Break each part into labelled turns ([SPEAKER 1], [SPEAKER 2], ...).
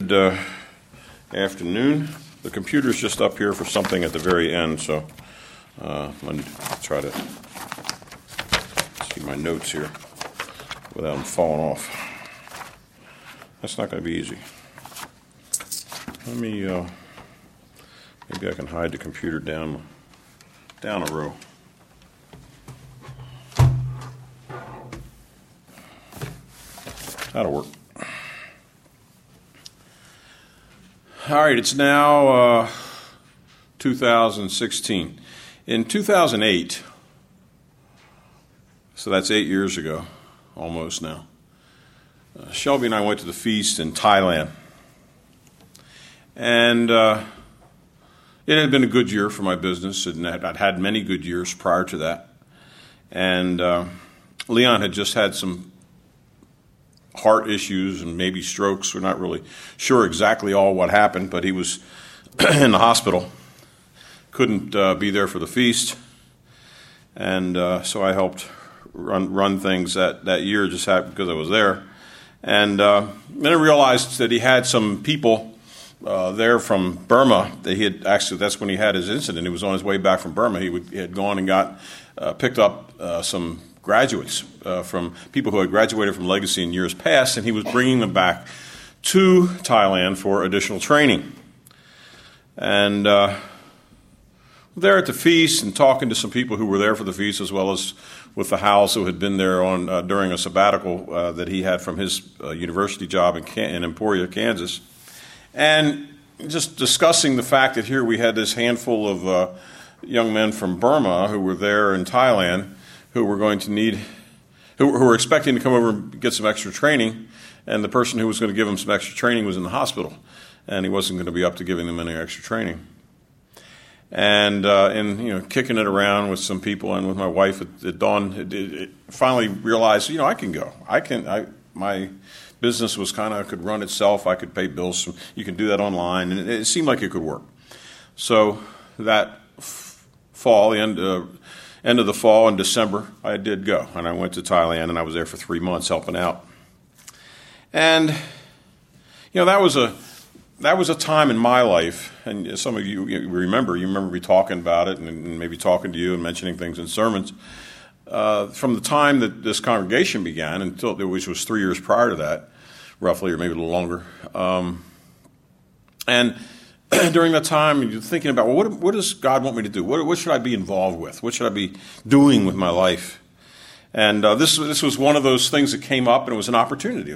[SPEAKER 1] good afternoon. The computer's just up here for something at the very end, so I'm going to try to see my notes here without them falling off. That's not going to be easy. Let me, maybe I can hide the computer down a row. That'll work. All right, it's now 2016. In 2008, so that's 8 years ago, almost now, Shelby and I went to the feast in Thailand. And it had been a good year for my business, and I'd had many good years prior to that. And Leon had just had some heart issues and maybe strokes. We're not really sure exactly all what happened, but he was in the hospital. Couldn't be there for the feast. And so I helped run things that year just because I was there. And then I realized that he had some people there from Burma. That's when he had his incident. He was on his way back from Burma. He had gone and picked up some graduates from people who had graduated from Legacy in years past, and he was bringing them back to Thailand for additional training. And there at the feast and talking to some people who were there for the feast, as well as with the Howells who had been there during a sabbatical that he had from his university job in Emporia, Kansas, and just discussing the fact that here we had this handful of young men from Burma who were there in Thailand who were going to need, who were expecting to come over and get some extra training, and the person who was going to give them some extra training was in the hospital, and he wasn't going to be up to giving them any extra training. And kicking it around with some people and with my wife at dawn, it finally realized, I can go. My business was could run itself. I could pay bills. You can do that online, and it seemed like it could work. So that fall, the end of the fall in December, I did go, and I went to Thailand, and I was there for 3 months helping out. And that was a time in my life, and some of you remember me talking about it, and maybe talking to you and mentioning things in sermons. From the time that this congregation began until which was 3 years prior to that, roughly, or maybe a little longer. And during that time, you're thinking about, well, what does God want me to do? What should I be involved with? What should I be doing with my life? And this was one of those things that came up, and it was an opportunity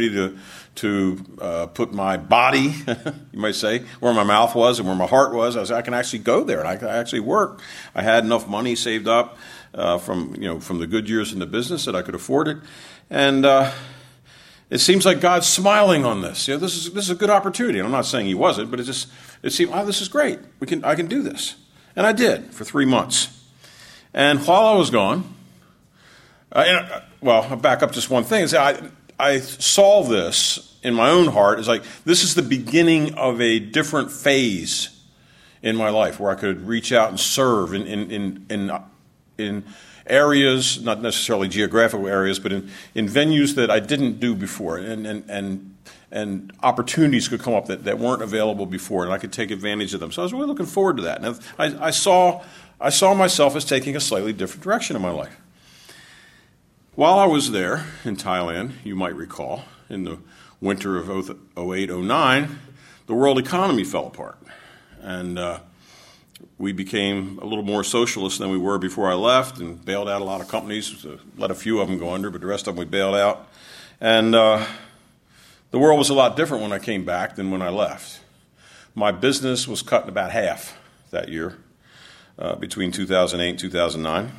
[SPEAKER 1] to put my body, you might say, where my mouth was and where my heart was. I can actually go there, and I can actually work. I had enough money saved up from the good years in the business that I could afford it, and it seems like God's smiling on this. This is a good opportunity. And I'm not saying He wasn't, but it seemed, this is great. I can do this, and I did for 3 months. And while I was gone, I'll back up just one thing. I saw this in my own heart as this is the beginning of a different phase in my life where I could reach out and serve in areas, not necessarily geographical areas, but in venues that I didn't do before, and opportunities could come up that weren't available before, and I could take advantage of them. So I was really looking forward to that. And I saw myself as taking a slightly different direction in my life. While I was there in Thailand, you might recall, in the winter of 08-09, the world economy fell apart. And we became a little more socialist than we were before I left, and bailed out a lot of companies. Let a few of them go under, but the rest of them we bailed out. And the world was a lot different when I came back than when I left. My business was cut in about half that year, between 2008 and 2009.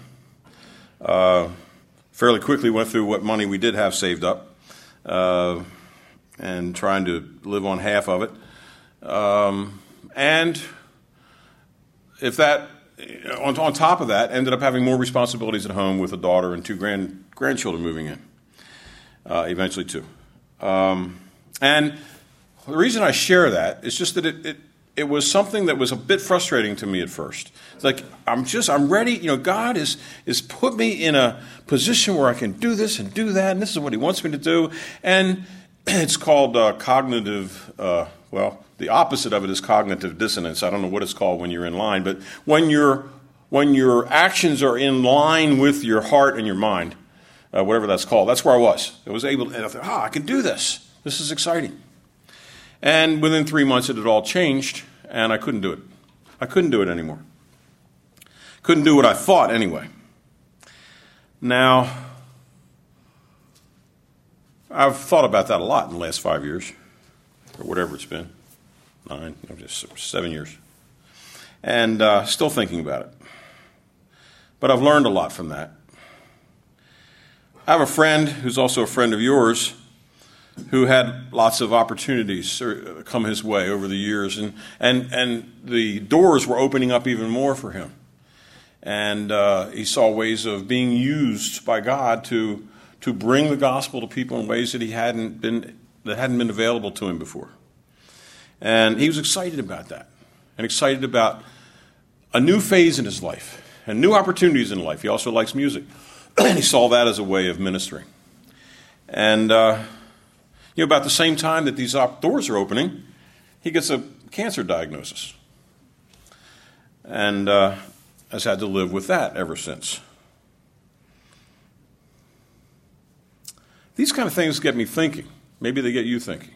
[SPEAKER 1] Fairly quickly went through what money we did have saved up, and trying to live on half of it. And if that, on top of that, ended up having more responsibilities at home with a daughter and two grandchildren moving in, eventually two. And the reason I share that is just that it was something that was a bit frustrating to me at first. It's like, I'm ready. God is put me in a position where I can do this and do that, and this is what He wants me to do. And It's called cognitive, the opposite of it is cognitive dissonance. I don't know what it's called when you're in line, but when your actions are in line with your heart and your mind, whatever that's called, that's where I was. I was able to, and I thought, I can do this. This is exciting. And within 3 months, it had all changed, and I couldn't do it. I couldn't do it anymore. Couldn't do what I thought anyway. Now, I've thought about that a lot in the last 5 years, or whatever it's been, 7 years, and still thinking about it. But I've learned a lot from that. I have a friend who's also a friend of yours who had lots of opportunities come his way over the years, and the doors were opening up even more for him. And he saw ways of being used by God to bring the gospel to people in ways that hadn't been available to him before. And he was excited about that, and excited about a new phase in his life, and new opportunities in life. He also likes music, and he saw that as a way of ministering. And about the same time that these doors are opening, he gets a cancer diagnosis, and has had to live with that ever since. These kind of things get me thinking. Maybe they get you thinking.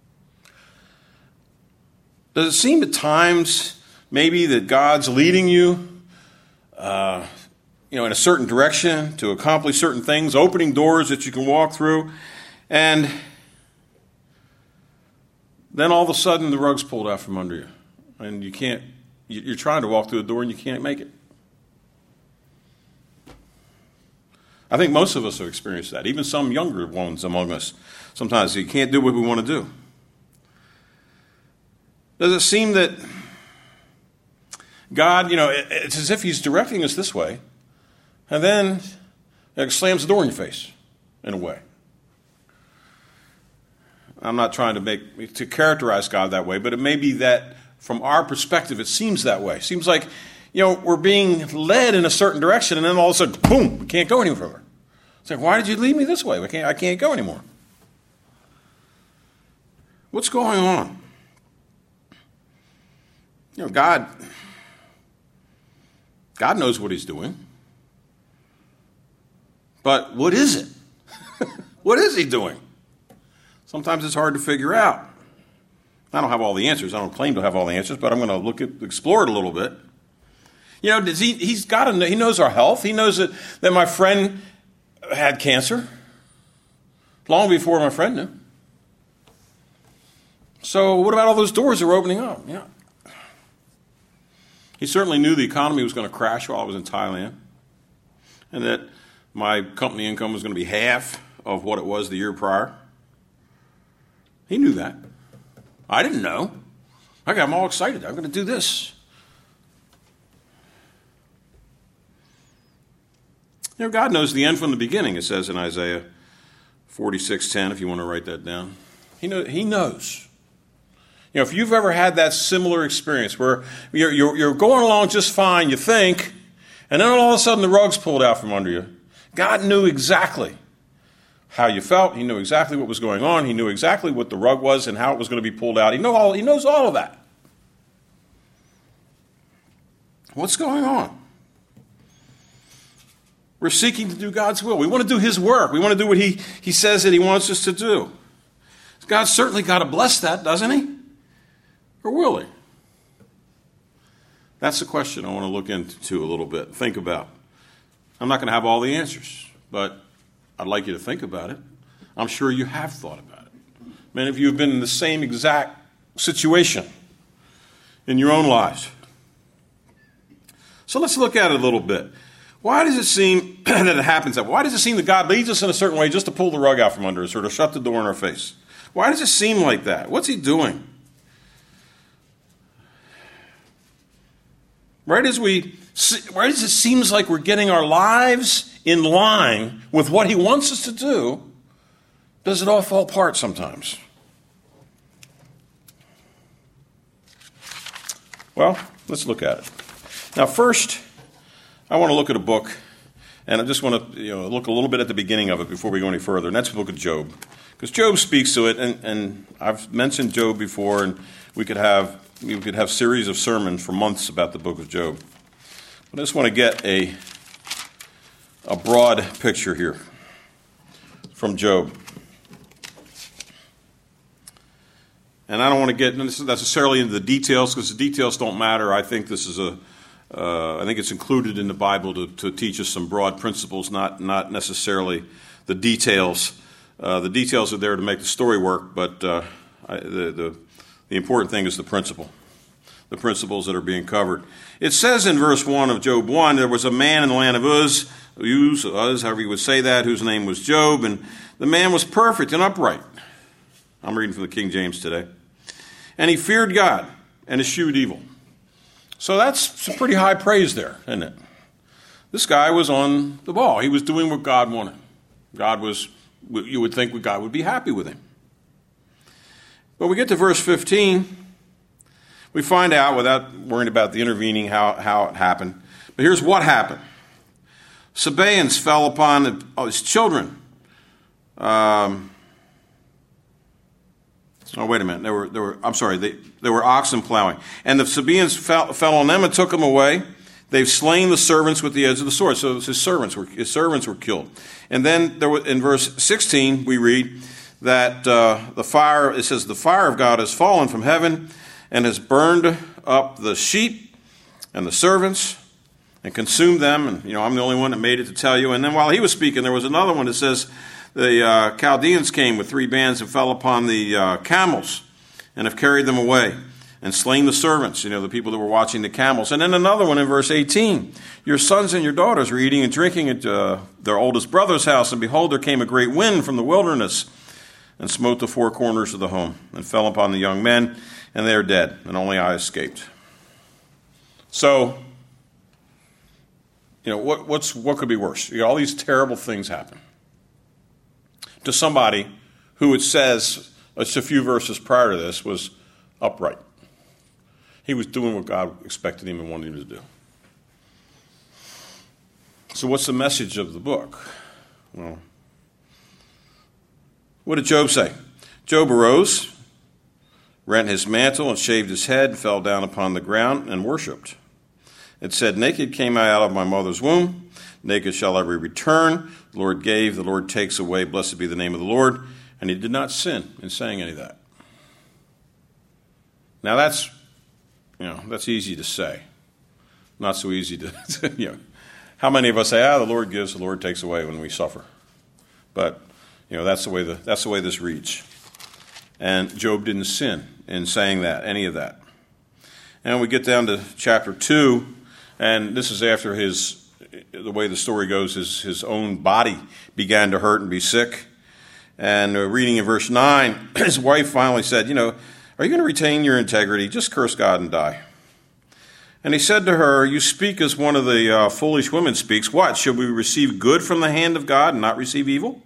[SPEAKER 1] Does it seem at times maybe that God's leading you, in a certain direction to accomplish certain things, opening doors that you can walk through, and then all of a sudden the rug's pulled out from under you, and you're trying to walk through the door and you can't make it? I think most of us have experienced that, even some younger ones among us. Sometimes you can't do what we want to do. Does it seem that God, it's as if he's directing us this way, and then slams the door in your face, in a way? I'm not trying to characterize God that way, but it may be that from our perspective, it seems that way. It seems like, we're being led in a certain direction, and then all of a sudden, boom, we can't go any further. It's like, why did you lead me this way? I can't go anymore. What's going on? God knows what he's doing. But what is it? What is he doing? Sometimes it's hard to figure out. I don't have all the answers. I don't claim to have all the answers, but I'm going to explore it a little bit. He knows our health. He knows that my friend had cancer long before my friend knew. So what about all those doors that were opening up? Yeah. He certainly knew the economy was going to crash while I was in Thailand, and that my company income was going to be half of what it was the year prior. He knew that. I didn't know. I'm all excited. I'm going to do this. God knows the end from the beginning, it says in Isaiah 46:10, if you want to write that down. He knows. If you've ever had that similar experience where you're going along just fine, you think, and then all of a sudden the rug's pulled out from under you. God knew exactly how you felt. He knew exactly what was going on. He knew exactly what the rug was and how it was going to be pulled out. He knows all of that. What's going on? We're seeking to do God's will. We want to do his work. We want to do what he says that he wants us to do. God's certainly got to bless that, doesn't he? Or will he? That's the question I want to look into a little bit, think about. I'm not going to have all the answers, but I'd like you to think about it. I'm sure you have thought about it. Many of you have been in the same exact situation in your own lives. So let's look at it a little bit. Why does it seem that it happens that way? Why does it seem that God leads us in a certain way just to pull the rug out from under us or to shut the door in our face? Why does it seem like that? What's he doing? Right as it seems like we're getting our lives in line with what he wants us to do, does it all fall apart sometimes? Well, let's look at it. Now, first, I want to look at a book, and I just want to look a little bit at the beginning of it before we go any further, and that's the book of Job. Because Job speaks to it, and I've mentioned Job before, and we could have series of sermons for months about the book of Job. But I just want to get a broad picture here from Job. And I don't want to get necessarily into the details, because the details don't matter. I think this is I think it's included in the Bible to teach us some broad principles, not necessarily the details. The details are there to make the story work, but the important thing is the principles that are being covered. It says in verse 1 of Job 1, there was a man in the land of Uz, however you would say that, whose name was Job, and the man was perfect and upright. I'm reading from the King James today. And he feared God and eschewed evil. So that's some pretty high praise there, isn't it? This guy was on the ball. He was doing what God wanted. You would think God would be happy with him. But we get to verse 15. We find out, without worrying about the intervening, how it happened. But here's what happened. Sabaeans fell upon his children. Wait a minute. There were oxen plowing. And the Sabaeans fell on them and took them away. They've slain the servants with the edge of the sword. So his servants were killed. And then in verse 16, we read that the fire of God has fallen from heaven and has burned up the sheep and the servants and consumed them. And, I'm the only one that made it to tell you. And then while he was speaking, there was another one that says, the Chaldeans came with 3 bands and fell upon the camels and have carried them away and slain the servants, the people that were watching the camels. And then another one in verse 18. Your sons and your daughters were eating and drinking at their oldest brother's house, and behold, there came a great wind from the wilderness and smote the 4 corners of the home and fell upon the young men, and they are dead, and only I escaped. So, what could be worse? All these terrible things happen to somebody who, it says, just a few verses prior to this, was upright. He was doing what God expected him and wanted him to do. So what's the message of the book? Well, what did Job say? Job arose, rent his mantle, and shaved his head, and fell down upon the ground, and worshipped. It said, naked came I out of my mother's womb, naked shall I return. The Lord gave, the Lord takes away, blessed be the name of the Lord. And he did not sin in saying any of that. Now that's easy to say. Not so easy to, How many of us say, the Lord gives, the Lord takes away when we suffer? But, that's the way this reads. And Job didn't sin in saying any of that. And we get down to chapter 2, and this is after the way the story goes, his own body began to hurt and be sick. And reading in verse 9, his wife finally said, are you going to retain your integrity? Just curse God and die. And he said to her, you speak as one of the foolish women speaks. What, shall we receive good from the hand of God and not receive evil?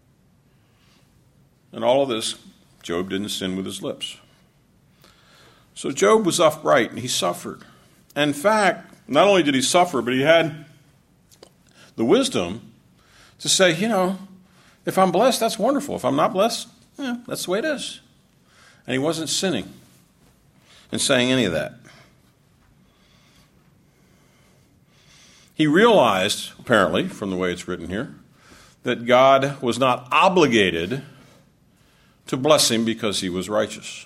[SPEAKER 1] And all of this, Job didn't sin with his lips. So Job was upright and he suffered. In fact, not only did he suffer, but he had the wisdom to say, if I'm blessed, that's wonderful. If I'm not blessed, that's the way it is. And he wasn't sinning in saying any of that. He realized, apparently, from the way it's written here, that God was not obligated to bless him because he was righteous.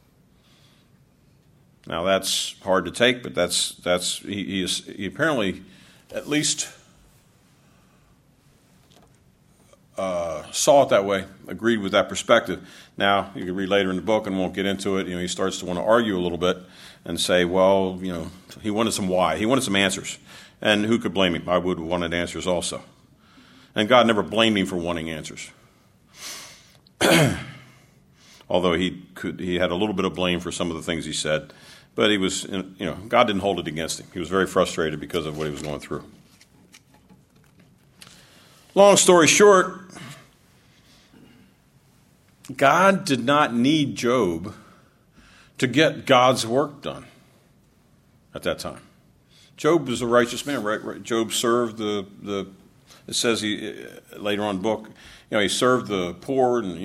[SPEAKER 1] Now that's hard to take, but he apparently at least saw it that way, agreed with that perspective. Now, you can read later in the book and won't get into it. He starts to want to argue a little bit and say, well, he wanted some why. He wanted some answers. And who could blame him? I would have wanted answers also. And God never blamed him for wanting answers. Although he had a little bit of blame for some of the things he said. But he was, God didn't hold it against him. He was very frustrated because of what he was going through. Long story short, God did not need Job to get God's work done at that time. Job was a righteous man, right? Job served it says later on in the book, he served the poor and,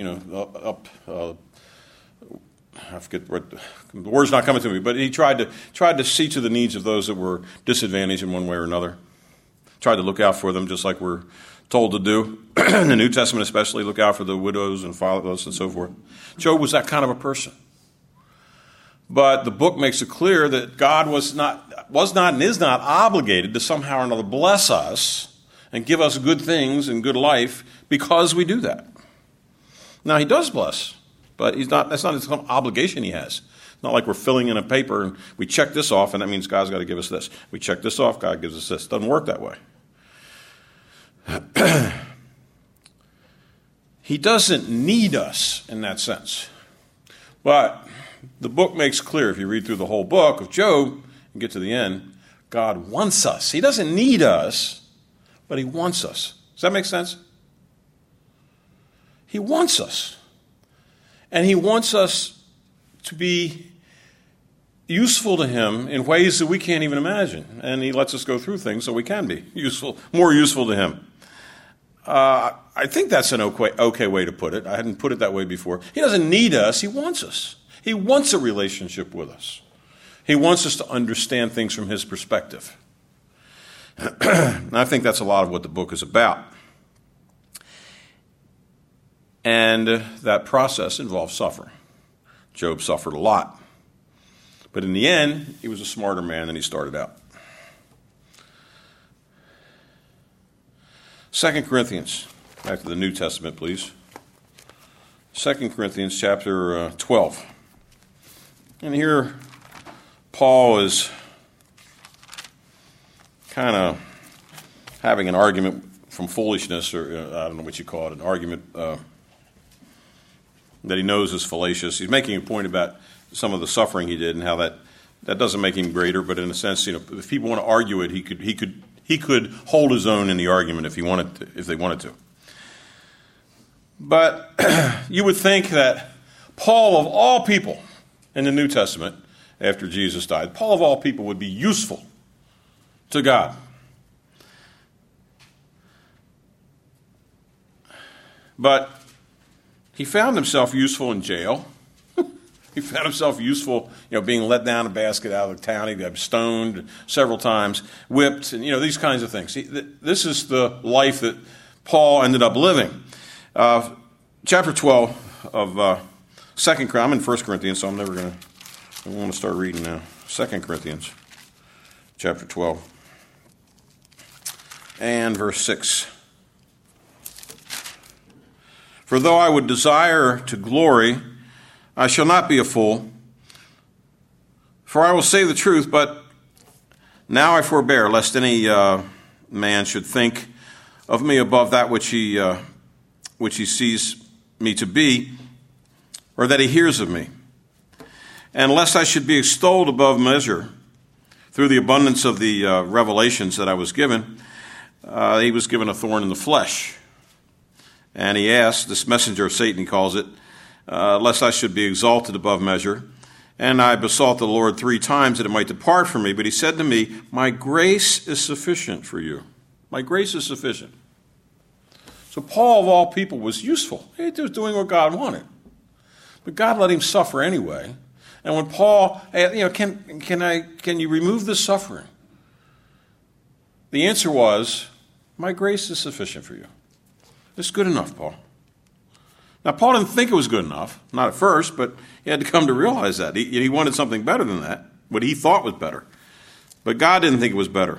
[SPEAKER 1] I forget what, the word's not coming to me, but he tried to see to the needs of those that were disadvantaged in one way or another. Tried to look out for them just like we're told to do. In the New Testament especially, look out for the widows and fatherless and so forth. Job was that kind of a person. But the book makes it clear that God was not and is not obligated to somehow or another bless us and give us good things and good life because we do that. Now, he does bless, but that's not some obligation he has. It's not like we're filling in a paper and we check this off and that means God's got to give us this. We check this off, God gives us this. It doesn't work that way. He doesn't need us in that sense. But the book makes clear, if you read through the whole book of Job and get to the end, God wants us. He doesn't need us, but he wants us. Does that make sense? He wants us. And he wants us to be useful to him in ways that we can't even imagine. And he lets us go through things so we can be more useful to him. I think that's an okay way to put it. I hadn't put it that way before. He doesn't need us. He wants us. He wants a relationship with us. He wants us to understand things from his perspective. And I think that's a lot of what the book is about. And that process involves suffering. Job suffered a lot. But in the end, he was a smarter man than he started out. 2 Corinthians, back to the New Testament, please. 2 Corinthians chapter 12. And here, Paul is kind of having an argument from foolishness, or I don't know what you call it, an argument that he knows is fallacious. He's making a point about some of the suffering he did and how that doesn't make him greater, but in a sense, if people want to argue it, he could hold his own in the argument if they wanted to. But you would think that Paul, of all people in the New Testament, after Jesus died, Paul, of all people, would be useful to God. But he found himself useful in jail. He found himself useful, being let down a basket out of the town. He got stoned several times, whipped, and, these kinds of things. This is the life that Paul ended up living. Chapter 12 of 2 Corinthians. I'm in 1 Corinthians, so I want to start reading now. 2 Corinthians, chapter 12, and verse 6. For though I would desire to glory, I shall not be a fool, for I will say the truth, but now I forbear, lest any man should think of me above that which he sees me to be, or that he hears of me. And lest I should be extolled above measure through the abundance of the revelations that I was given, he was given a thorn in the flesh. And he asked, this messenger of Satan, he calls it, lest I should be exalted above measure. And I besought the Lord 3 times that it might depart from me. But he said to me, my grace is sufficient for you. My grace is sufficient. So Paul, of all people, was useful. He was doing what God wanted. But God let him suffer anyway. And when Paul, can you remove the suffering? The answer was, my grace is sufficient for you. It's good enough, Paul. Now, Paul didn't think it was good enough, not at first, but he had to come to realize that. He wanted something better than that, what he thought was better. But God didn't think it was better.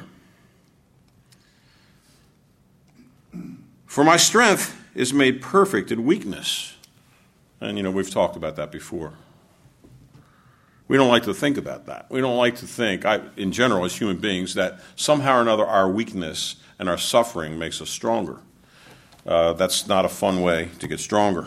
[SPEAKER 1] For my strength is made perfect in weakness. And, we've talked about that before. We don't like to think about that. We don't like to think, in general, as human beings, that somehow or another our weakness and our suffering makes us stronger. That's not a fun way to get stronger.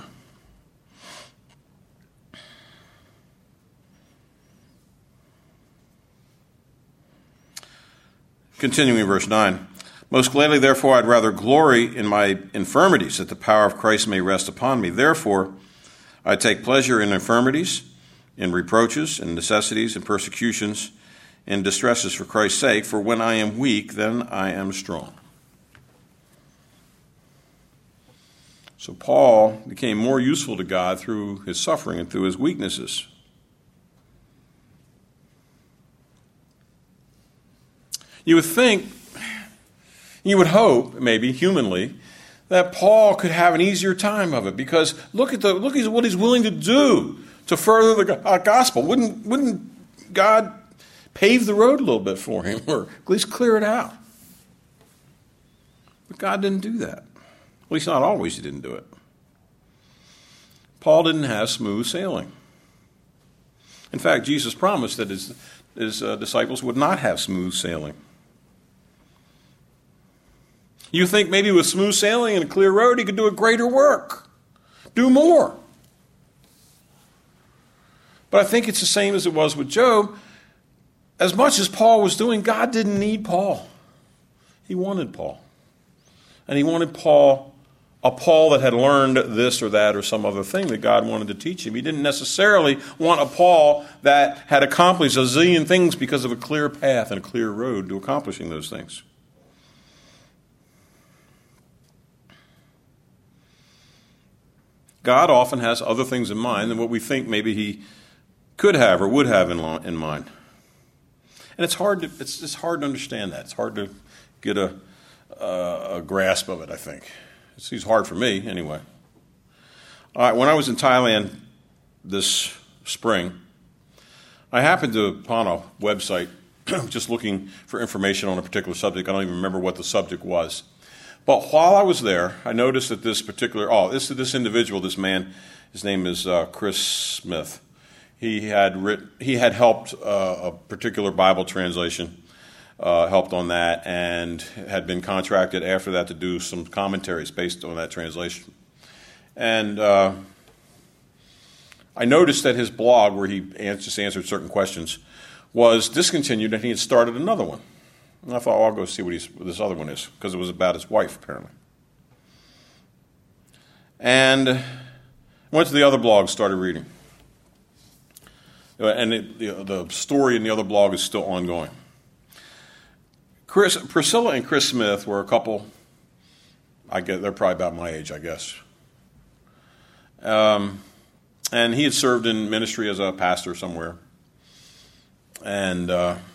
[SPEAKER 1] Continuing in verse 9. Most gladly, therefore, I'd rather glory in my infirmities, that the power of Christ may rest upon me. Therefore, I take pleasure in infirmities, in reproaches, in necessities, in persecutions, in distresses for Christ's sake. For when I am weak, then I am strong. So Paul became more useful to God through his suffering and through his weaknesses. You would think, you would hope, maybe humanly, that Paul could have an easier time of it, because look at what he's willing to do to further the gospel. Wouldn't God pave the road a little bit for him, or at least clear it out? But God didn't do that. At least not always he didn't do it. Paul didn't have smooth sailing. In fact, Jesus promised that his disciples would not have smooth sailing. You think maybe with smooth sailing and a clear road, he could do a greater work, do more. But I think it's the same as it was with Job. As much as Paul was doing, God didn't need Paul. He wanted Paul. And he wanted Paul, a Paul that had learned this or that or some other thing that God wanted to teach him. He didn't necessarily want a Paul that had accomplished a zillion things because of a clear path and a clear road to accomplishing those things. God often has other things in mind than what we think maybe he could have or would have in mind. And it's hard to understand that. It's hard to get a grasp of it, I think. It's hard for me, anyway. All right, when I was in Thailand this spring, I happened upon a website just looking for information on a particular subject. I don't even remember what the subject was. But while I was there, I noticed that this individual, this man, his name is Chris Smith. He had helped a particular Bible translation, helped on that, and had been contracted after that to do some commentaries based on that translation. And I noticed that his blog, where he just answered certain questions, was discontinued, and he had started another one. And I thought, I'll go see what this other one is, because it was about his wife, apparently. And I went to the other blog, started reading. And the story in the other blog is still ongoing. Priscilla and Chris Smith were a couple. They're probably about my age, I guess. And he had served in ministry as a pastor somewhere. And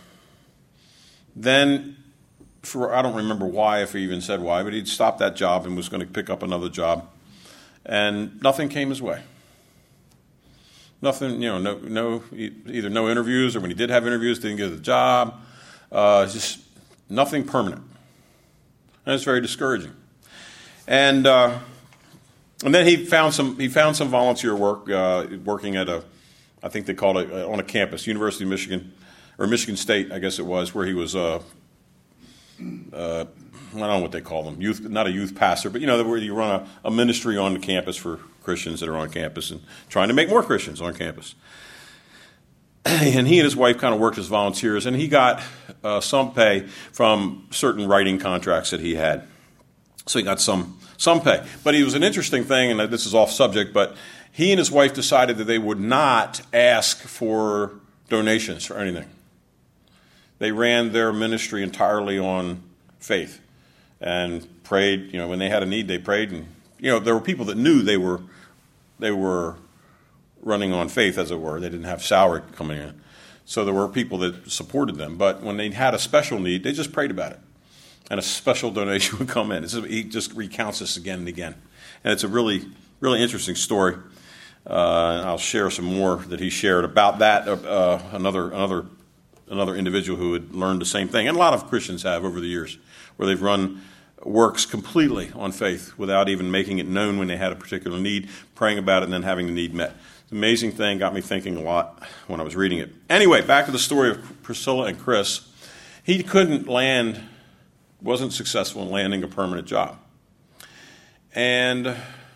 [SPEAKER 1] then, I don't remember why, if he even said why, but he'd stopped that job and was going to pick up another job. And nothing came his way. Nothing, either no interviews, or when he did have interviews, didn't get the job. Just nothing permanent. And it's very discouraging. And then he found some volunteer work, working at I think they called it on a campus, University of Michigan, or Michigan State, I guess it was, where he was, I don't know what they call them, not a youth pastor, but where you run a ministry on the campus for Christians that are on campus and trying to make more Christians on campus. And he and his wife kind of worked as volunteers, and he got some pay from certain writing contracts that he had. So he got some pay. But it was an interesting thing, and this is off subject, but he and his wife decided that they would not ask for donations or anything. They ran their ministry entirely on faith and prayed. When they had a need, they prayed. And, there were people that knew they were running on faith, as it were. They didn't have salary coming in. So there were people that supported them. But when they had a special need, they just prayed about it. And a special donation would come in. He just recounts this again and again. And it's a really, really interesting story. I'll share some more that he shared about that. Another individual who had learned the same thing, and a lot of Christians have over the years, where they've run works completely on faith without even making it known when they had a particular need, praying about it, and then having the need met. It's an amazing thing, got me thinking a lot when I was reading it. Anyway, back to the story of Priscilla and Chris. He wasn't successful in landing a permanent job. And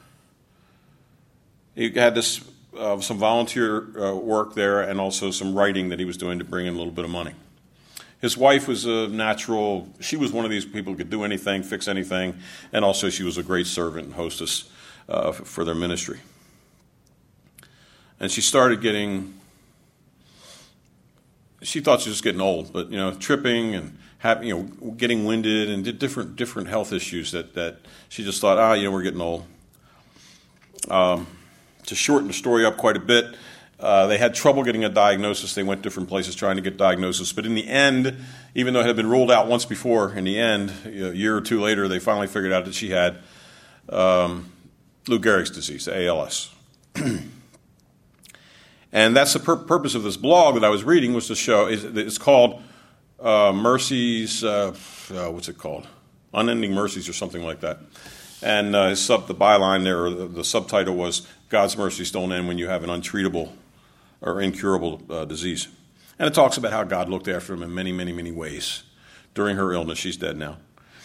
[SPEAKER 1] he had this some volunteer work there, and also some writing that he was doing to bring in a little bit of money. His wife was she was one of these people who could do anything, fix anything, and also she was a great servant and hostess for their ministry. And she started she thought she was getting old, but tripping and getting winded and did different health issues that she just thought, we're getting old. To shorten the story up quite a bit, they had trouble getting a diagnosis. They went different places trying to get diagnosis. But in the end, even though it had been ruled out once before, in the end, a year or two later, they finally figured out that she had Lou Gehrig's disease, ALS. And that's the purpose of this blog that I was reading, was to show, it's called Mercies, what's it called? Unending Mercies or something like that. And the byline there, or the subtitle was, God's mercies don't end when you have an untreatable or incurable disease. And it talks about how God looked after him in many, many, many ways during her illness. She's dead now.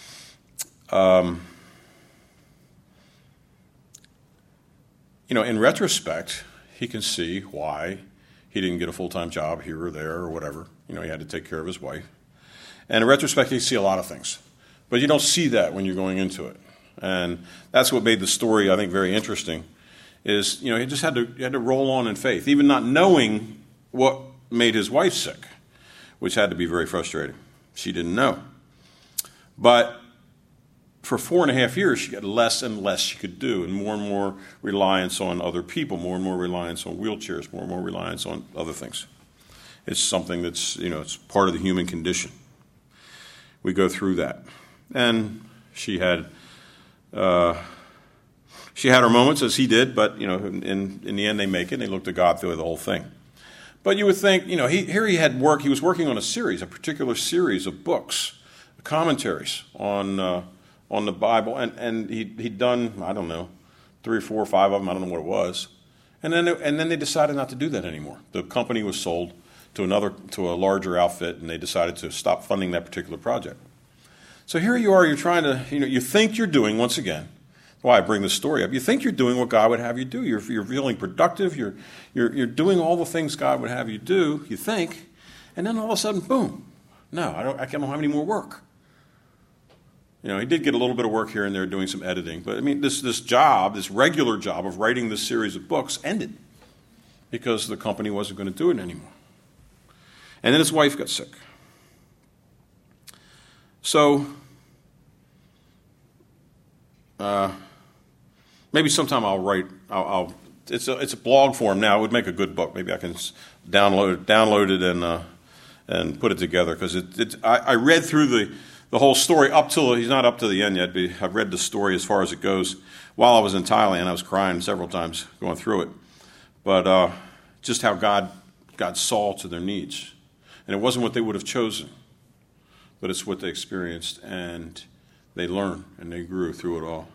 [SPEAKER 1] In retrospect, he can see why he didn't get a full-time job here or there or whatever. He had to take care of his wife. And in retrospect, you see a lot of things. But you don't see that when you're going into it. And that's what made the story, I think, very interesting, is, he just had to roll on in faith, even not knowing what made his wife sick, which had to be very frustrating. She didn't know. But for 4.5 years, she got less and less she could do, and more reliance on other people, more and more reliance on wheelchairs, more and more reliance on other things. It's something that's, it's part of the human condition. We go through that. And she had her moments, as he did, but, in the end they make it, and they look to God through the whole thing. But you would think, he was working on a particular series of books, commentaries on the Bible, and he'd done, I don't know, 3 or 4 or 5 of them, I don't know what it was. And then they decided not to do that anymore. The company was sold to a larger outfit, and they decided to stop funding that particular project. So here you are, you're trying to, you think you're doing, once again, why I bring this story up, you think you're doing what God would have you do. You're feeling productive, you're doing all the things God would have you do, you think, and then all of a sudden, boom, no, I don't have any more work. He did get a little bit of work here and there doing some editing, but this regular job of writing this series of books ended because the company wasn't going to do it anymore. And then his wife got sick. So, maybe sometime I'll write. It's a blog form now. It would make a good book. Maybe I can download it and put it together, because I read through the whole story up till, he's not up to the end yet, but I've read the story as far as it goes. While I was in Thailand, I was crying several times going through it. But just how God saw to their needs. And it wasn't what they would have chosen, but it's what they experienced, and they learned and they grew through it all.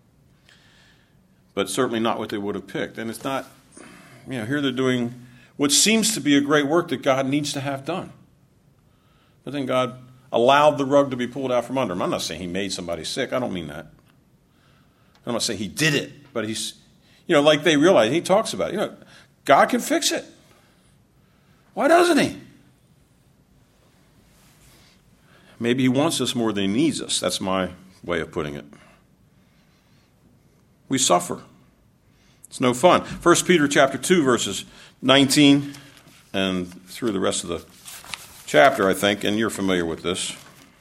[SPEAKER 1] But certainly not what they would have picked. And it's not, here they're doing what seems to be a great work that God needs to have done. But then God allowed the rug to be pulled out from under him. I'm not saying he made somebody sick. I don't mean that. I'm not saying he did it. But he's, like they realize, he talks about it. God can fix it. Why doesn't he? Maybe he wants us more than he needs us. That's my way of putting it. We suffer. It's no fun. 1 Peter chapter 2, verses 19 and through the rest of the chapter, I think, and you're familiar with this.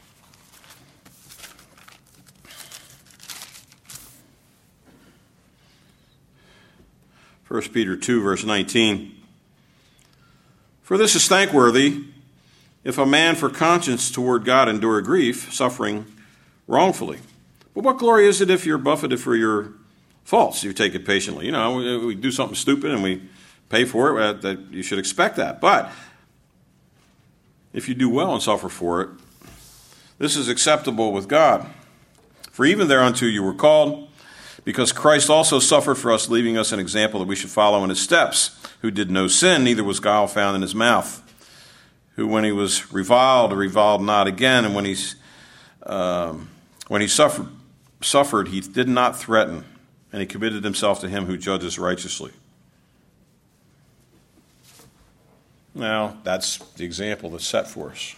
[SPEAKER 1] First Peter 2, verse 19. For this is thankworthy, if a man for conscience toward God endure grief, suffering wrongfully. But what glory is it if you're buffeted for your faults? You take it patiently. We do something stupid and we pay for it. That you should expect that. But if you do well and suffer for it, this is acceptable with God. For even thereunto you were called, because Christ also suffered for us, leaving us an example that we should follow in his steps, who did no sin, neither was guile found in his mouth, who when he was reviled not again, and when he suffered, he did not threaten, and he committed himself to him who judges righteously. Now, that's the example that's set for us.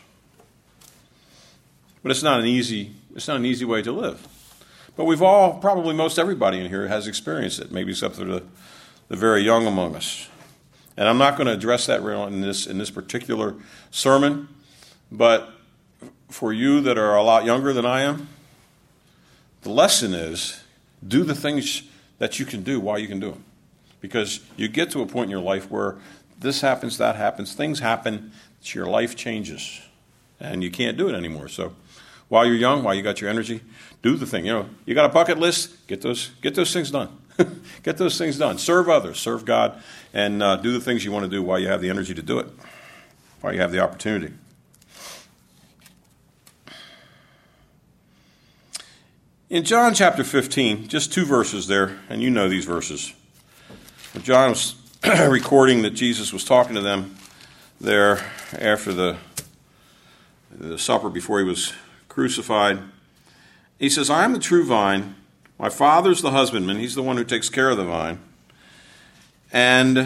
[SPEAKER 1] But it's not an easy way to live. But we've all, probably most everybody in here has experienced it, maybe except for the very young among us. And I'm not going to address that in this particular sermon, but for you that are a lot younger than I am, the lesson is do the things that you can do while you can do them. Because you get to a point in your life where this happens, that happens, things happen, your life changes, and you can't do it anymore. So while you're young, while you got your energy, do the thing. You got a bucket list, get those things done. Get those things done. Serve others, serve God, and do the things you want to do while you have the energy to do it, while you have the opportunity. In John chapter 15, just 2 verses there, and you know these verses. John was recording that Jesus was talking to them there after the supper before he was crucified. He says, I am the true vine. My Father's the husbandman. He's the one who takes care of the vine. And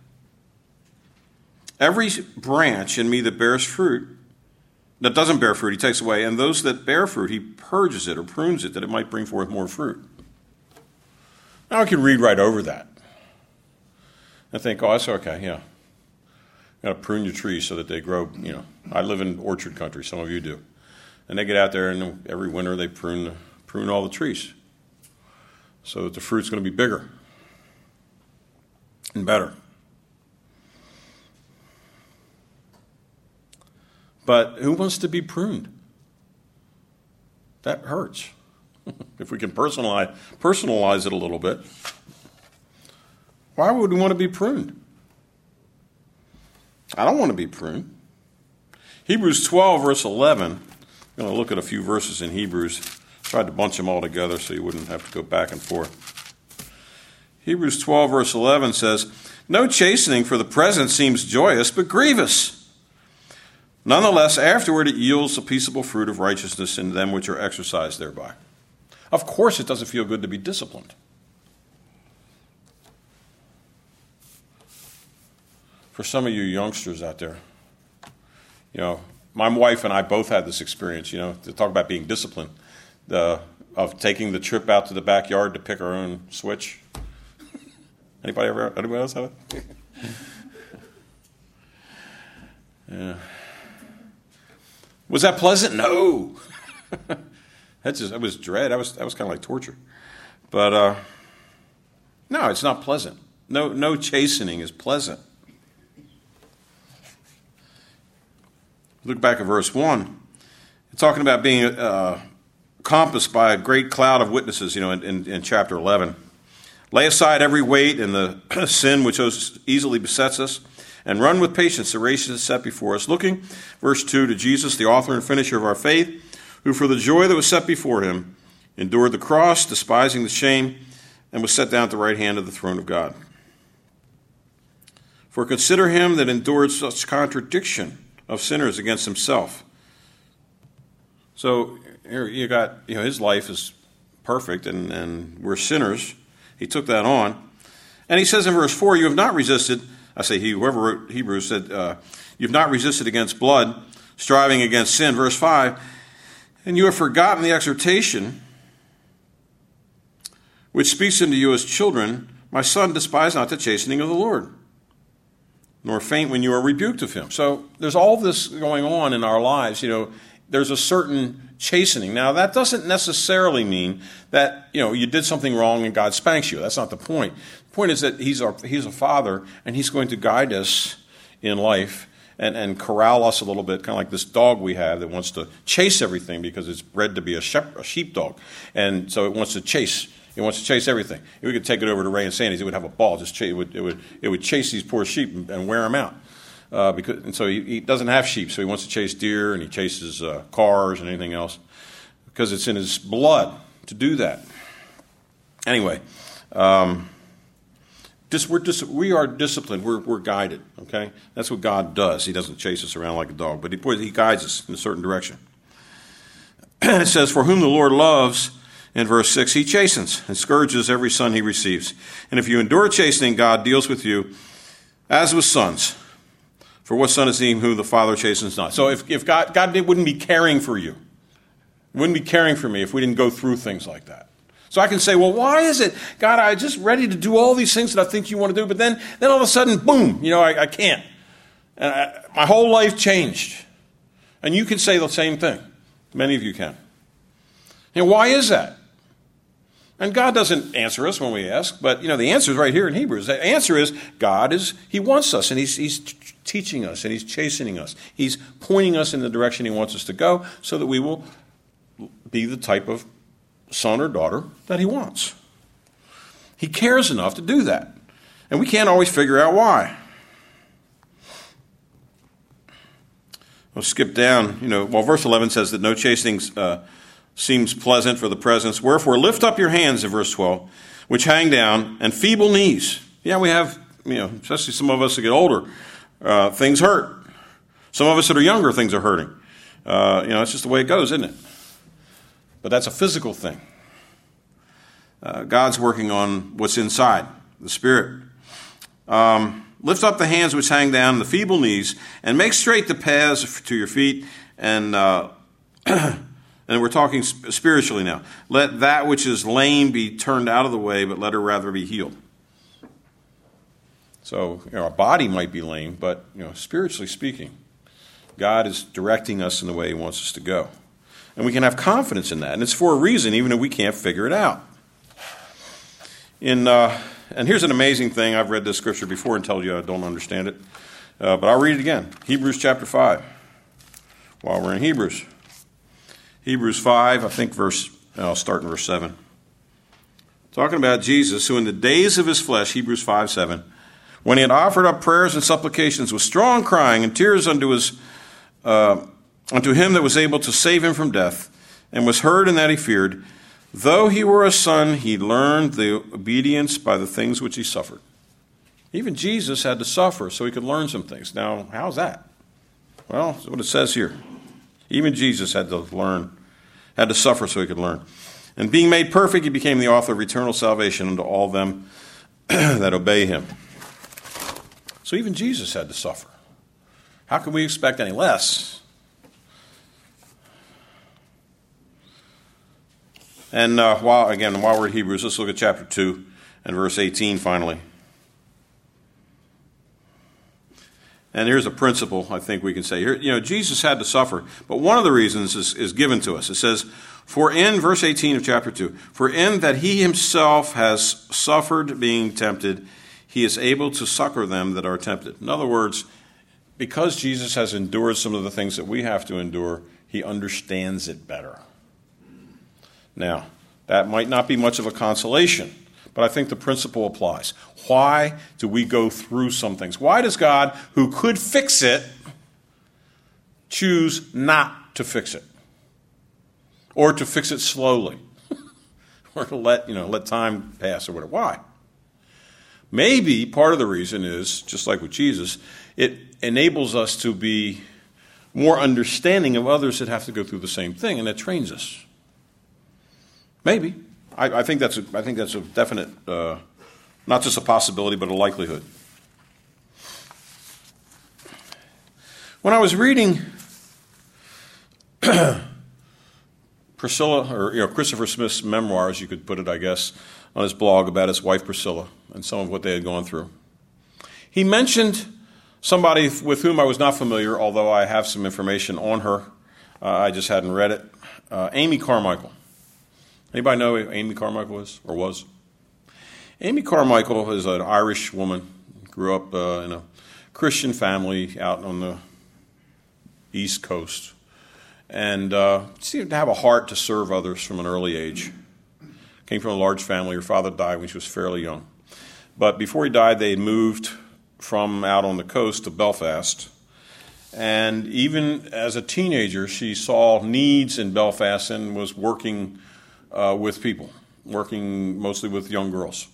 [SPEAKER 1] every branch in me that bears fruit, that doesn't bear fruit, he takes away. And those that bear fruit, he purges it or prunes it that it might bring forth more fruit. Now I can read right over that. I think, oh, that's okay, yeah. Got to prune your trees so that they grow, I live in orchard country, some of you do. And they get out there and every winter they prune all the trees so that the fruit's going to be bigger and better. But who wants to be pruned? That hurts. If we can personalize it a little bit. Why would we want to be pruned? I don't want to be pruned. Hebrews 12, verse 11. I'm going to look at a few verses in Hebrews. Tried to bunch them all together so you wouldn't have to go back and forth. Hebrews 12, verse 11 says, no chastening for the present seems joyous, but grievous. Nonetheless, afterward it yields the peaceable fruit of righteousness in them which are exercised thereby. Of course it doesn't feel good to be disciplined. For some of you youngsters out there, my wife and I both had this experience, to talk about being disciplined, of taking the trip out to the backyard to pick our own switch. Anybody else have it? Yeah. Was that pleasant? No. That was dread. That was kind of like torture. But no, it's not pleasant. No chastening is pleasant. Look back at verse 1. It's talking about being compassed by a great cloud of witnesses, in chapter 11. Lay aside every weight and the sin which easily besets us, and run with patience the race that is set before us, looking, verse 2, to Jesus, the author and finisher of our faith, who for the joy that was set before him endured the cross, despising the shame, and was set down at the right hand of the throne of God. For consider him that endured such contradiction of sinners against himself. So here you got, his life is perfect, and we're sinners. He took that on. And he says in verse 4, you have not resisted, I say he, whoever wrote Hebrews said, you've not resisted against blood, striving against sin. Verse 5, and you have forgotten the exhortation which speaks unto you as children, my son, despise not the chastening of the Lord, nor faint when you are rebuked of him. So there's all this going on in our lives. There's a certain chastening. Now, that doesn't necessarily mean that, you did something wrong and God spanks you. That's not the point. The point is that he's a father, and he's going to guide us in life and corral us a little bit, kind of like this dog we have that wants to chase everything because it's bred to be a sheepdog. And so it wants to chase. It wants to chase everything. If we could take it over to Ray and Sandy's, it would have a ball. It would chase these poor sheep and wear them out. And so he doesn't have sheep, so he wants to chase deer and he chases cars and anything else because it's in his blood to do that. Anyway, we are disciplined. We're guided. Okay, that's what God does. He doesn't chase us around like a dog, but he guides us in a certain direction. It says, "For whom the Lord loves." In verse 6, he chastens and scourges every son he receives. And if you endure chastening, God deals with you as with sons. For what son is he whom the Father chastens not? So if God wouldn't be caring for you, wouldn't be caring for me if we didn't go through things like that. So I can say, well, why is it, God, I'm just ready to do all these things that I think you want to do, but then all of a sudden, boom, I can't. And my whole life changed. And you can say the same thing. Many of you can. And why is that? And God doesn't answer us when we ask, but the answer is right here in Hebrews. The answer is He wants us, and He's teaching us, and He's chastening us. He's pointing us in the direction He wants us to go so that we will be the type of son or daughter that He wants. He cares enough to do that. And we can't always figure out why. We'll skip down. Verse 11 says that no chastening seems pleasant for the presence. Wherefore, lift up your hands, in verse 12, which hang down, and feeble knees. Yeah, we have, especially some of us that get older, things hurt. Some of us that are younger, things are hurting. It's just the way it goes, isn't it? But that's a physical thing. God's working on what's inside, the spirit. Lift up the hands which hang down, the feeble knees, and make straight the paths to your feet. And and we're talking spiritually now. Let that which is lame be turned out of the way, but let her rather be healed. So, our body might be lame, but spiritually speaking, God is directing us in the way He wants us to go. And we can have confidence in that. And it's for a reason, even if we can't figure it out. And here's an amazing thing. I've read this scripture before and told you I don't understand it. But I'll read it again. Hebrews chapter 5. While we're in Hebrews. Hebrews 5, I think I'll start in verse 7. Talking about Jesus, who in the days of His flesh, Hebrews 5:7, when He had offered up prayers and supplications with strong crying and tears unto Him that was able to save Him from death, and was heard in that He feared, though He were a son, He learned the obedience by the things which He suffered. Even Jesus had to suffer so He could learn some things. Now, how's that? Well, that's what it says here. Even Jesus had to suffer so He could learn. And being made perfect, He became the author of eternal salvation unto all them that obey Him. So even Jesus had to suffer. How can we expect any less? And while we're at Hebrews, let's look at chapter 2 and verse 18 finally. And here's a principle I think we can say. Here, Jesus had to suffer, but one of the reasons is given to us. It says, for in, verse 18 of chapter 2, for in that He Himself has suffered being tempted, He is able to succor them that are tempted. In other words, because Jesus has endured some of the things that we have to endure, He understands it better. Now, that might not be much of a consolation, but I think the principle applies. Why do we go through some things? Why does God, who could fix it, choose not to fix it? Or to fix it slowly? Or to let time pass or whatever. Why? Maybe part of the reason is, just like with Jesus, it enables us to be more understanding of others that have to go through the same thing, and it trains us. Maybe. I think that's a definite, not just a possibility, but a likelihood. When I was reading Priscilla, or Christopher Smith's memoirs, you could put it, I guess, on his blog about his wife Priscilla and some of what they had gone through, he mentioned somebody with whom I was not familiar, although I have some information on her. I just hadn't read it. Amy Carmichael. Anybody know who Amy Carmichael is or was? Amy Carmichael is an Irish woman, grew up in a Christian family out on the East Coast, and seemed to have a heart to serve others from an early age. Came from a large family. Her father died when she was fairly young. But before he died, they moved from out on the coast to Belfast. And even as a teenager, she saw needs in Belfast and was working with people, working mostly with young girls.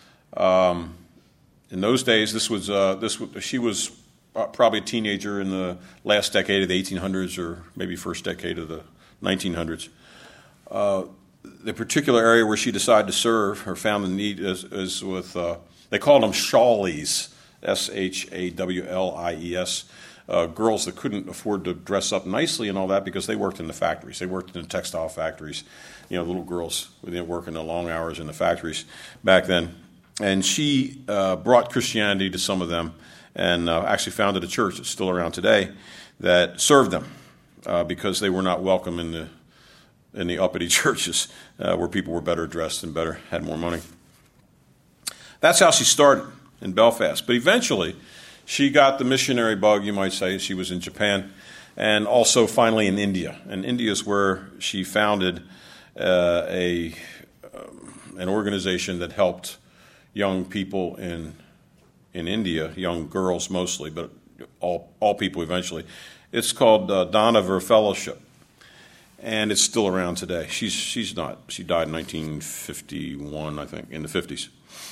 [SPEAKER 1] In those days, she was probably a teenager in the last decade of the 1800s or maybe first decade of the 1900s. The particular area where she decided to serve or found the need is with, they called them shawlies, Shawlies, girls that couldn't afford to dress up nicely and all that because they worked in the factories. They worked in the textile factories, little girls working the long hours in the factories back then. And she brought Christianity to some of them and actually founded a church that's still around today that served them because they were not welcome in in the uppity churches where people were better dressed and had more money. That's how she started in Belfast. But eventually, she got the missionary bug, you might say. She was in Japan and also finally in India. And India is where she founded an organization that helped young people in India, young girls mostly, but all people eventually. It's called Dohnavur Fellowship, and it's still around today. She's not. She died in 1951, I think, in the 50s.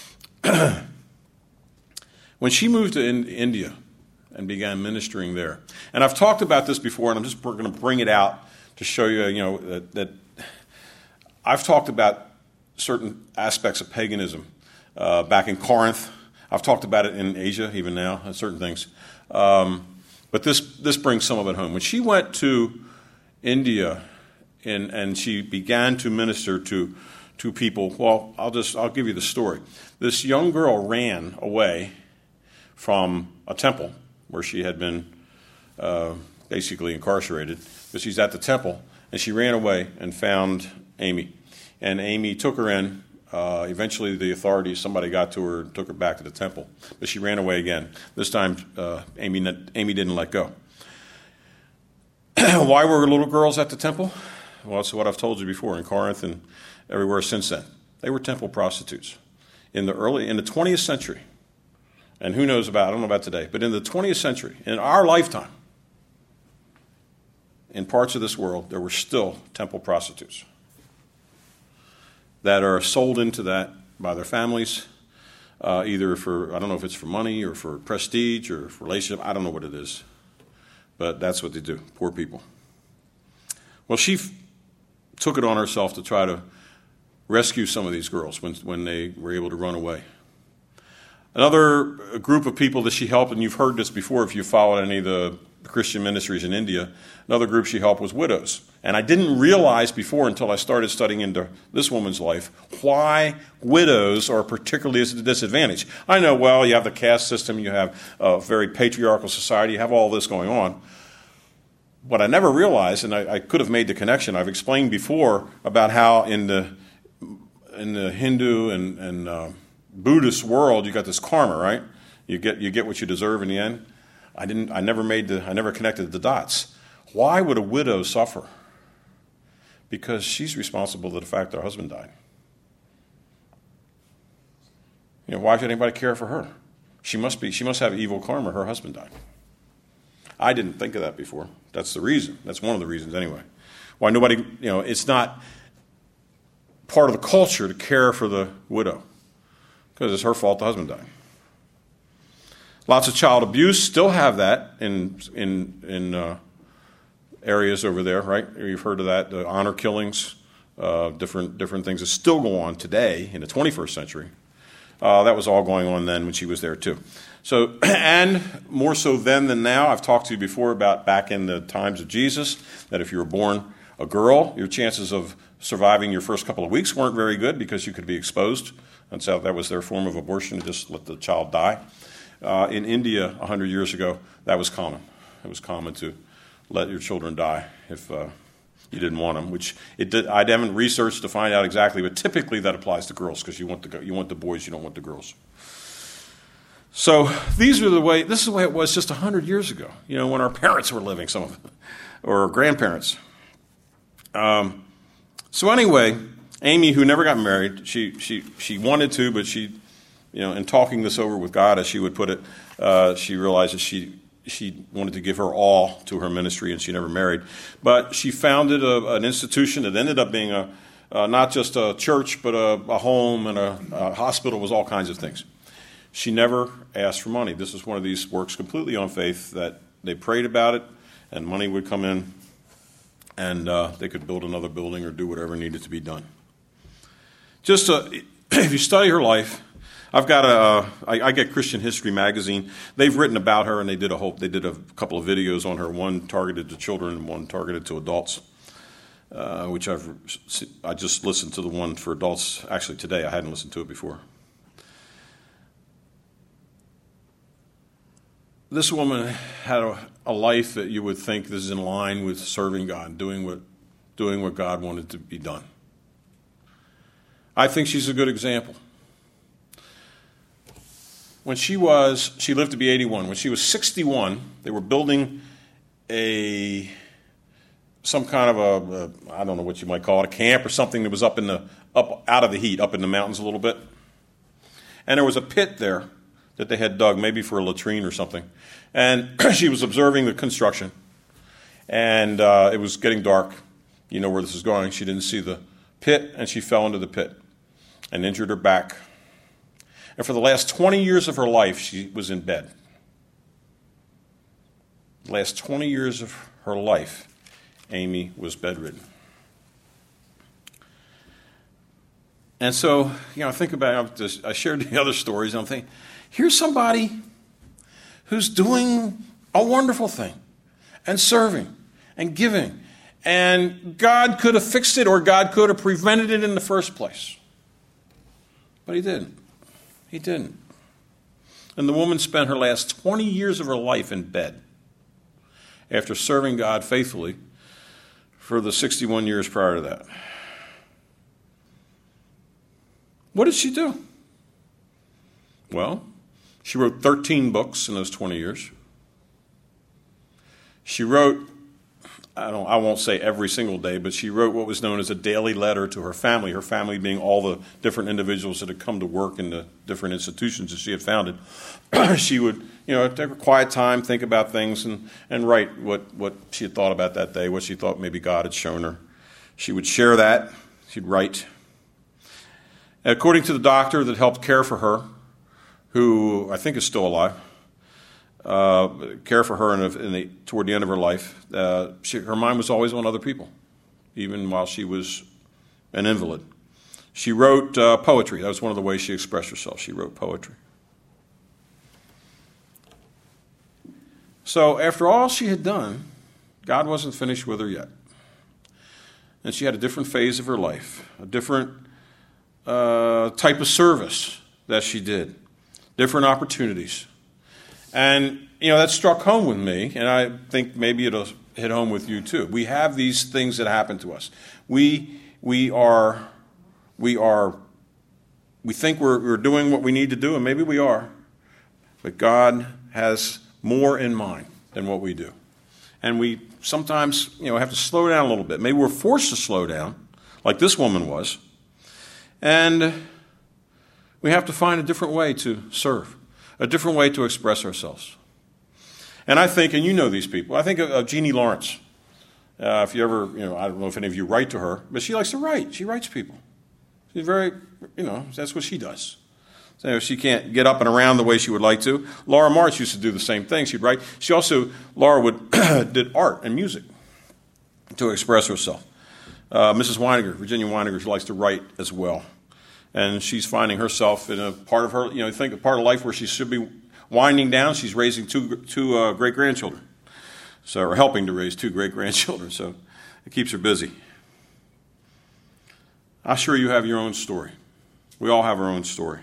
[SPEAKER 1] When she moved to India and began ministering there, and I've talked about this before, and I'm just going to bring it out to show you, that I've talked about certain aspects of paganism back in Corinth. I've talked about it in Asia even now, certain things. But this brings some of it home. When she went to India and she began to minister to people, well, I'll give you the story. This young girl ran away from a temple where she had been basically incarcerated. But she's at the temple, and she ran away and found Amy. And Amy took her in. Eventually, the authorities, somebody got to her and took her back to the temple. But she ran away again. This time, Amy didn't let go. Why were little girls at the temple? Well, it's what I've told you before in Corinth and everywhere since then. They were temple prostitutes. In the 20th century, and I don't know about today, but in the 20th century, in our lifetime, in parts of this world, there were still temple prostitutes that are sold into that by their families, either for, I don't know if it's for money or for prestige or for relationship. I don't know what it is. But that's what they do, poor people. Well, she took it on herself to try to rescue some of these girls when they were able to run away. Another group of people that she helped, and you've heard this before if you followed any of the Christian ministries in India, another group she helped was widows. And I didn't realize before until I started studying into this woman's life why widows are particularly at a disadvantage. I know, well, you have the caste system, you have a very patriarchal society, you have all this going on. What I never realized, and I could have made the connection, I've explained before about how in the Hindu and Buddhist world, you got this karma, right? You get what you deserve in the end. I never connected the dots. Why would a widow suffer? Because she's responsible for the fact that her husband died. Why should anybody care for her? She must have evil karma. Her husband died. I didn't think of that before. That's the reason. That's one of the reasons anyway. Why nobody, it's not part of the culture to care for the widow. Because it's her fault the husband died. Lots of child abuse still have that in areas over there, right? You've heard of that, the honor killings, different things that still go on today in the 21st century. That was all going on then when she was there too. So, and more so then than now, I've talked to you before about back in the times of Jesus, that if you were born a girl, your chances of surviving your first couple of weeks weren't very good because you could be exposed. And so that was their form of abortion, to just let the child die. In India, 100 years ago, that was common. It was common to let your children die if you didn't want them, which I haven't researched to find out exactly, but typically that applies to girls because you want the boys, you don't want the girls. So this is the way it was just 100 years ago, when our parents were living, some of them, or our grandparents. So anyway, Amy, who never got married, she wanted to, but she, in talking this over with God, as she would put it, she realized that she wanted to give her all to her ministry, and she never married. But she founded an institution that ended up being not just a church, but a home and a hospital. It was all kinds of things. She never asked for money. This is one of these works completely on faith, that they prayed about it, and money would come in, and they could build another building or do whatever needed to be done. If you study her life, I get Christian History magazine. They've written about her, and they did a couple of videos on her, one targeted to children and one targeted to adults, which I just listened to the one for adults actually today. I hadn't listened to it before. This woman had a life that you would think this is in line with serving God, doing what doing what God wanted to be done. I think she's a good example. When she lived to be 81. When she was 61, they were building some kind of I don't know what you might call it, a camp or something that was up out of the heat, up in the mountains a little bit. And there was a pit there that they had dug, maybe for a latrine or something. And she was observing the construction. And it was getting dark. You know where this is going. She didn't see the pit, and she fell into the pit and injured her back. And for the last 20 years of her life, she was in bed. The last 20 years of her life, Amy was bedridden. And so, I think about it. I shared the other stories, and I'm thinking, here's somebody who's doing a wonderful thing and serving and giving. And God could have fixed it, or God could have prevented it in the first place. But he didn't. He didn't. And the woman spent her last 20 years of her life in bed after serving God faithfully for the 61 years prior to that. What did she do? Well, she wrote 13 books in those 20 years. She wrote, I won't say every single day, but she wrote what was known as a daily letter to her family being all the different individuals that had come to work in the different institutions that she had founded. She would, take her quiet time, think about things, and write what she had thought about that day, what she thought maybe God had shown her. She would share that. She'd write. According to the doctor that helped care for her, who I think is still alive, care for her toward the end of her life, her mind was always on other people, even while she was an invalid. She wrote poetry. That was one of the ways she expressed herself. She wrote poetry. So after all she had done, God wasn't finished with her yet. And she had a different phase of her life, a different type of service that she did, different opportunities. And, that struck home with me, and I think maybe it'll hit home with you too. We have these things that happen to us. We think we're doing what we need to do, and maybe we are. But God has more in mind than what we do. And we sometimes, have to slow down a little bit. Maybe we're forced to slow down, like this woman was. And we have to find a different way to serve, a different way to express ourselves. And I think, and you know these people, I think of Jeannie Lawrence. If you ever, I don't know if any of you write to her, but she likes to write. She writes people. She's very, that's what she does. So she can't get up and around the way she would like to. Laura March used to do the same thing. She'd write. Laura did art and music to express herself. Mrs. Weininger, Virginia Weininger, she likes to write as well. And she's finding herself in a part of her, think a part of life where she should be winding down. She's raising two great-grandchildren. Or helping to raise 2 great-grandchildren. So it keeps her busy. I'm sure you have your own story. We all have our own story.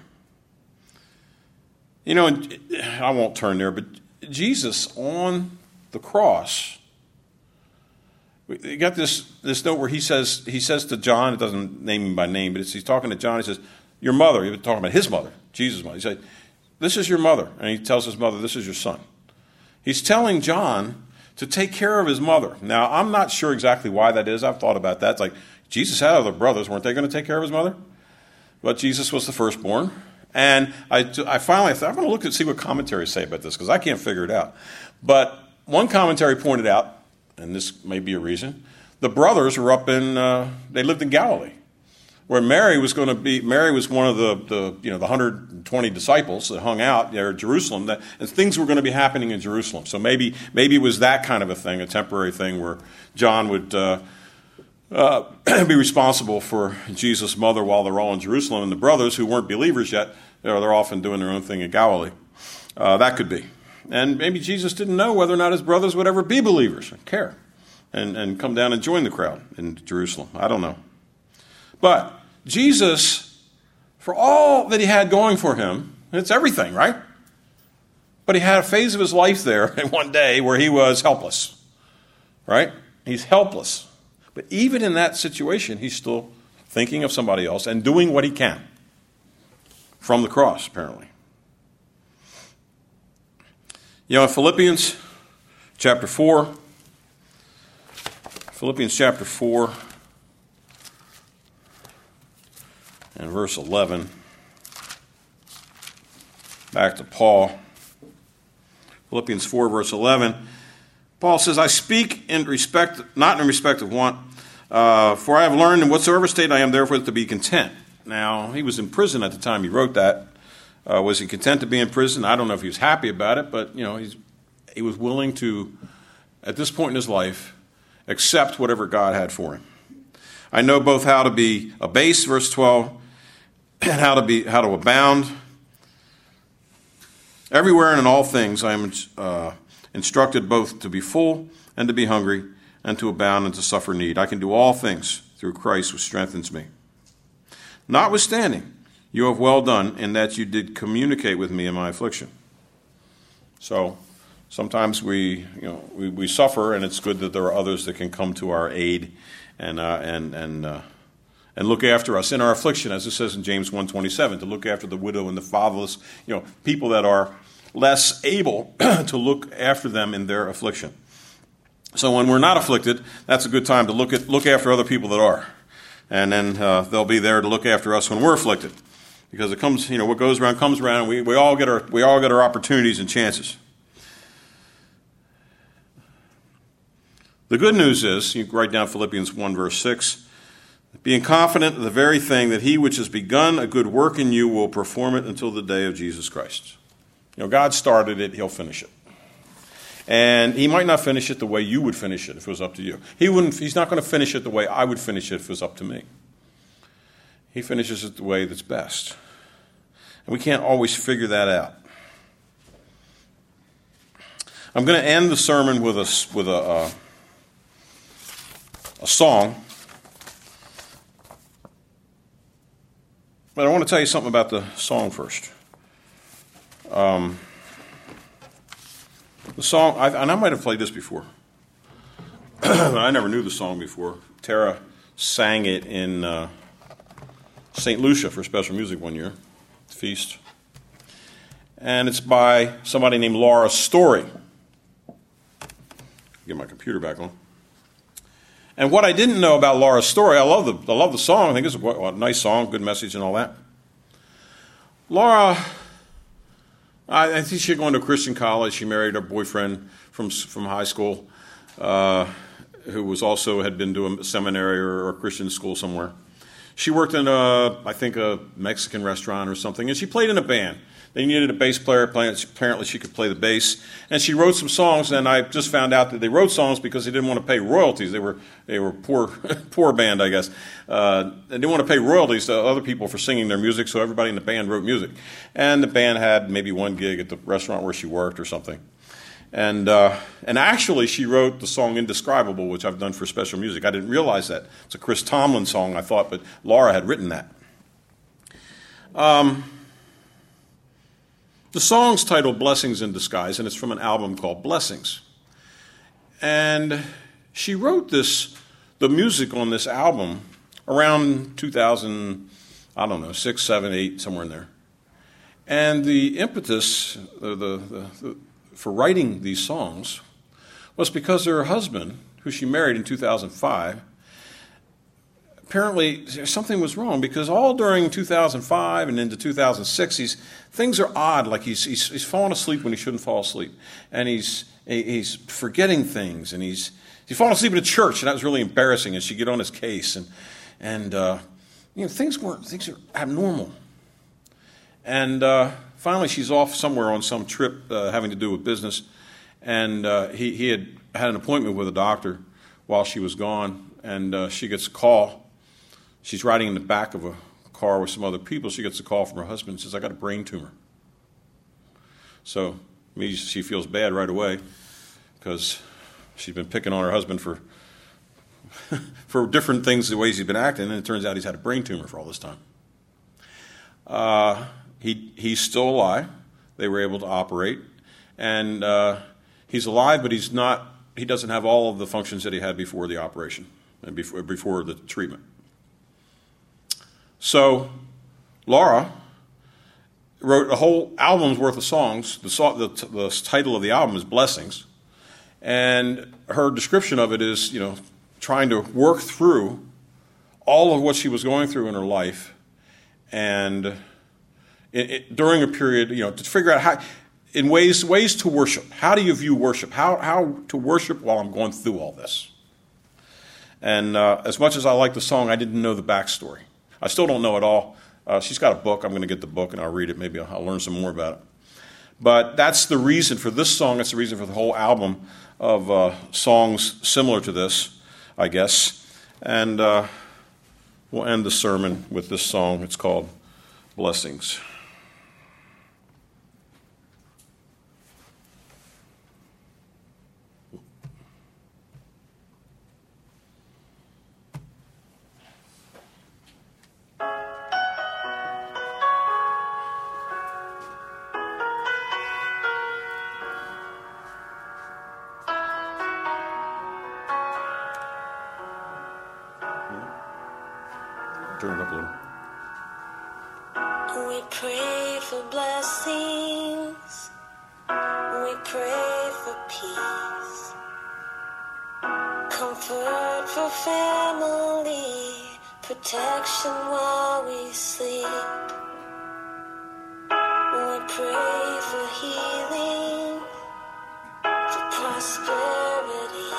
[SPEAKER 1] I won't turn there, but Jesus on the cross, you got this note where he says to John, it doesn't name him by name, but he's talking to John. He says, your mother, he was talking about his mother, Jesus' mother. He said, this is your mother. And he tells his mother, this is your son. He's telling John to take care of his mother. Now, I'm not sure exactly why that is. I've thought about that. It's like, Jesus had other brothers. Weren't they going to take care of his mother? But Jesus was the firstborn. And I finally thought, I'm going to look and see what commentaries say about this, because I can't figure it out. But one commentary pointed out, and this may be a reason, the brothers were they lived in Galilee, where Mary was one of the 120 disciples that hung out there at Jerusalem, and things were going to be happening in Jerusalem. So maybe it was that kind of a thing, a temporary thing, where John would be responsible for Jesus' mother while they're all in Jerusalem, and the brothers who weren't believers yet, they're often doing their own thing in Galilee. That could be. And maybe Jesus didn't know whether or not his brothers would ever be believers and care and come down and join the crowd in Jerusalem. I don't know. But Jesus, for all that he had going for him, it's everything, right? But he had a phase of his life there in one day where he was helpless, right? He's helpless. But even in that situation, he's still thinking of somebody else and doing what he can from the cross, apparently. You know, in Philippians chapter 4, and verse 11, back to Paul. Philippians 4, verse 11. Paul says, I speak in respect, not in respect of want, for I have learned in whatsoever state I am, therefore, to be content. Now, he was in prison at the time he wrote that. Was he content to be in prison? I don't know if he was happy about it, but, you know, he was willing to, at this point in his life, accept whatever God had for him. I know both how to be abased, verse 12, and how to abound. Everywhere and in all things I am instructed both to be full and to be hungry, and to abound and to suffer need. I can do all things through Christ who strengthens me. Notwithstanding, you have well done in that you did communicate with me in my affliction. So sometimes we suffer, and it's good that there are others that can come to our aid and look after us in our affliction, as it says in James 1:27, to look after the widow and the fatherless, people that are less able to look after them in their affliction. So when we're not afflicted, that's a good time to look after other people that are. And then they'll be there to look after us when we're afflicted. Because it comes, what goes around comes around, and we all get our opportunities and chances. The good news is, you write down Philippians 1, verse 6, being confident of the very thing that he which has begun a good work in you will perform it until the day of Jesus Christ. God started it, he'll finish it. And he might not finish it the way you would finish it if it was up to you. He's not going to finish it the way I would finish it if it was up to me. He finishes it the way that's best. And we can't always figure that out. I'm going to end the sermon with a song. But I want to tell you something about the song first. The song, and I might have played this before. I never knew the song before. Tara sang it in St. Lucia for Special Music one year, Feast. And it's by somebody named Laura Story. Get my computer back on. And what I didn't know about Laura Story, I love the song. I think it's a nice song, good message and all that. Laura, I think she had gone to a Christian college. She married her boyfriend from high school, who had been to a seminary or a Christian school somewhere. She worked in I think a Mexican restaurant or something, and she played in a band. They needed a bass player. Apparently she could play the bass. And she wrote some songs, and I just found out that they wrote songs because they didn't want to pay royalties. They were poor band, I guess. They didn't want to pay royalties to other people for singing their music, so everybody in the band wrote music. And the band had maybe one gig at the restaurant where she worked or something. And actually she wrote the song Indescribable, which I've done for Special Music. I didn't realize that. It's a Chris Tomlin song, I thought, but Laura had written that. The song's titled Blessings in Disguise, and it's from an album called Blessings. And she wrote the music on this album around 2000, 6, 7, 8, somewhere in there. And the impetus for writing these songs was because her husband, who she married in 2005, apparently something was wrong, because all during 2005 and into 2006, things are odd. Like he's falling asleep when he shouldn't fall asleep, and he's forgetting things, and he's falling asleep in a church, and that was really embarrassing. And she'd get on his case, and things are abnormal. And finally, she's off somewhere on some trip having to do with business, and he had an appointment with a doctor while she was gone, and she gets a call. She's riding in the back of a car with some other people. She gets a call from her husband and says, I got a brain tumor. So she feels bad right away because she's been picking on her husband for different things, the ways he's been acting, and it turns out he's had a brain tumor for all this time. He's still alive. They were able to operate. And he's alive, but he doesn't have all of the functions that he had before the operation. before the treatment. So Laura wrote a whole album's worth of songs. The title of the album is Blessings. And her description of it is, trying to work through all of what she was going through in her life, and during a period, to figure out how, in ways to worship. How do you view worship? How to worship while I'm going through all this? And as much as I like the song, I didn't know the backstory. I still don't know it all. She's got a book. I'm going to get the book and I'll read it. Maybe I'll learn some more about it. But that's the reason for this song. It's the reason for the whole album of songs similar to this, I guess. And we'll end the sermon with this song. It's called Blessings. Turn it up a little.
[SPEAKER 2] We pray for blessings. We pray for peace. Comfort for family. Protection while we sleep. We pray for healing. For prosperity.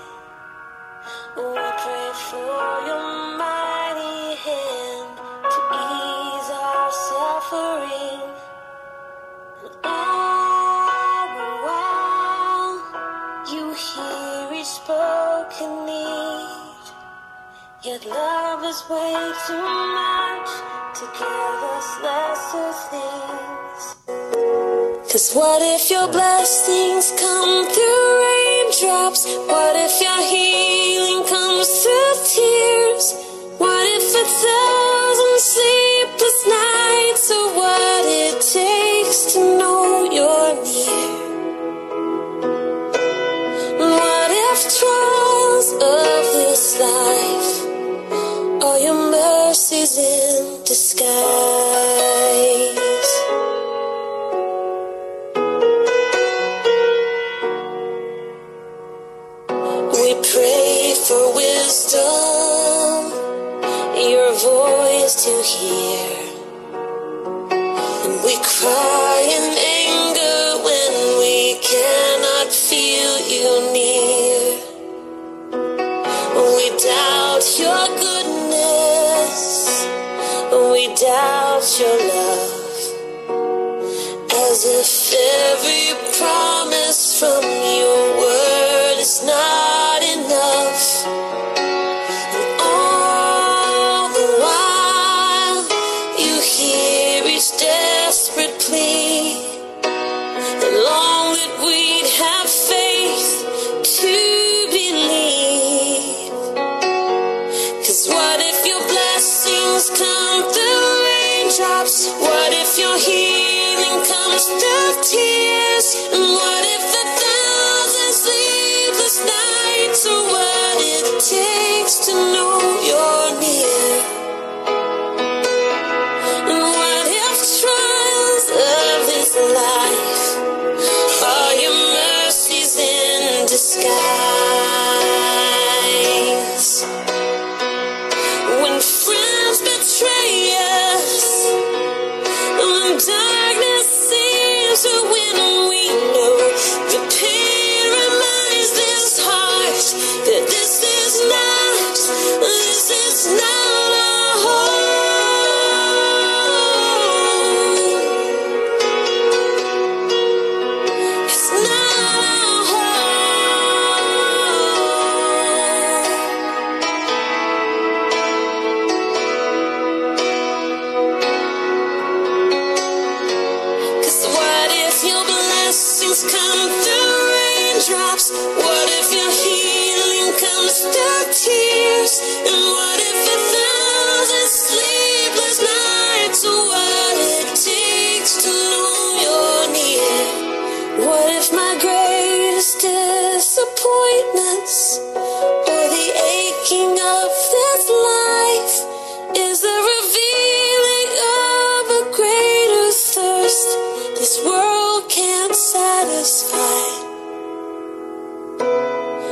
[SPEAKER 2] We pray for your mighty hand to ease our suffering. And all the while, you hear each spoken need. Yet love is way too much to give us lesser things. 'Cause what if your blessings come through raindrops? What if your healing comes through tears? What if 1,000 sleepless nights are what it takes to know you're near? What if trials of this life are your mercies in disguise? We pray for wisdom, your voice to hear. And we cry in anger when we cannot feel you near. We doubt your goodness, we doubt your love, as if every promise from your word is not enough. And all the while, you hear each desperate plea, and long that we'd have faith to believe. 'Cause what if your blessings come through raindrops? What if your healing comes through tears? And what if 1,000 sleepless nights are what it takes to know you're near? And what if trials of this life are your mercies in disguise? When friends betray us, when darkness seems to win, we know the pain reminds this heart that this is not our home. It's not our home. 'Cause what if your blessings come through raindrops? What if your healing comes through tears? And what if 1,000 sleepless nights are what it takes to know you're near? What if my greatest disappointments or the aching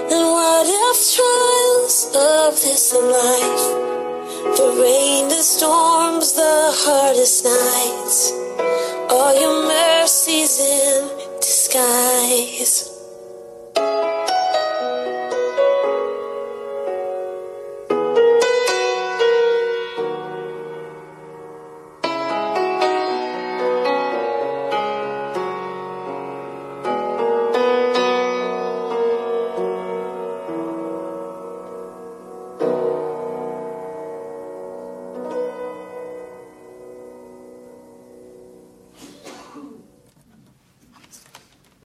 [SPEAKER 2] And what if trials of this life, the rain, the storms, the hardest nights, all your mercies in disguise?